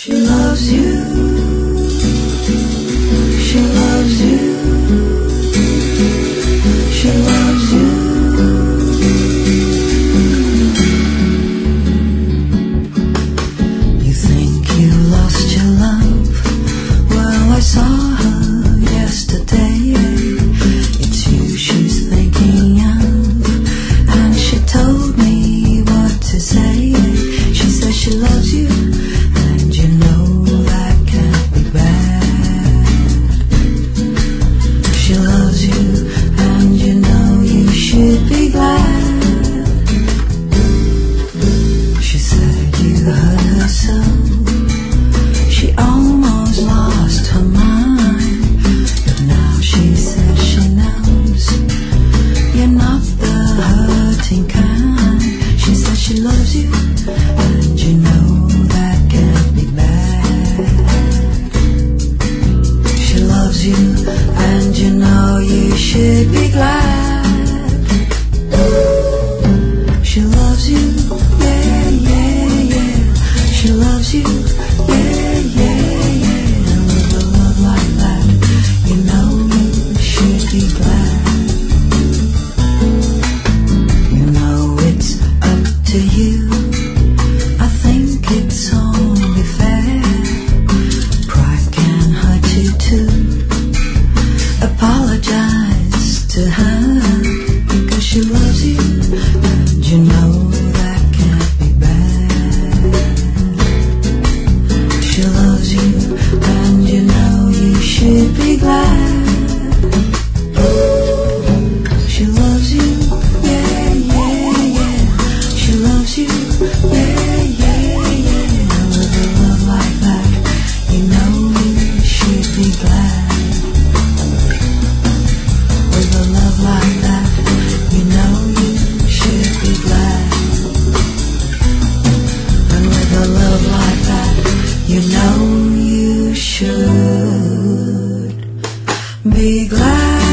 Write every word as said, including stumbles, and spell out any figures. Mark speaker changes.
Speaker 1: She loves you. She loves you. She loves you. You think you lost your love? Well, I saw her yesterday. It's you she's thinking of, and she told me what to say. She says she loves you, and you know that can't be bad. She loves you, and you know you should be glad. She said you hurt her so, she almost lost her mind. But now she says she knows you're not the hurting kind. She says she loves you, and you know that can't be bad. She loves you, and you know you should be glad. She loves you, yeah, yeah, yeah. She loves you, yeah, yeah, yeah. And with a love like that, you know you should be glad. You know it's up to you. I think it's only fair. Pride can hurt you too. Apologize to her, because she loves you, and you know that can't be bad. She loves you, and you know you should be glad. She loves you, yeah, yeah, yeah. She loves you, yeah, yeah, yeah. With a love like that, you know you should be glad. With a love like that, you know you should be glad. And with a love like that, you know you should be glad.